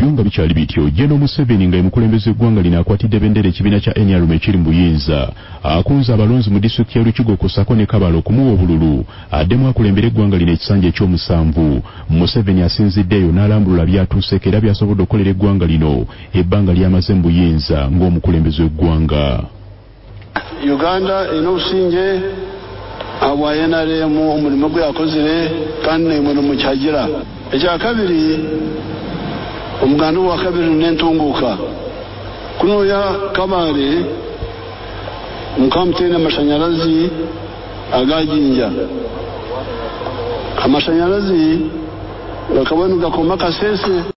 ebyonga bikyali bityo. General Museveni nga mukulembeze eggwanga lino akwatidde bendera ekibiina kya NRM ekiri mu buyinza akunze abalonzi mu disitulikiti ya Lukigo kusako ne Kabalo okumuwa obululu addemu akulembera eggwanga lino ekisanja ekyomusanvu. Museveni asinziddeyo n'alambulula byatuuseeko era byasobodde okukolera eggwanga lino ebbanga lyamaze mu buyinza ng'omukulembeze w'eggwanga. Uganda ina obusinge abwa NRM omulimo gwe yakozere kandi n'emirimu kyagira. Ekyakabiri omuganda wa kabiri n'entunguuka kuno ya Kabale mukamutene amashanyarazi agajinja amashanyarazi gakabonu gakoma kasese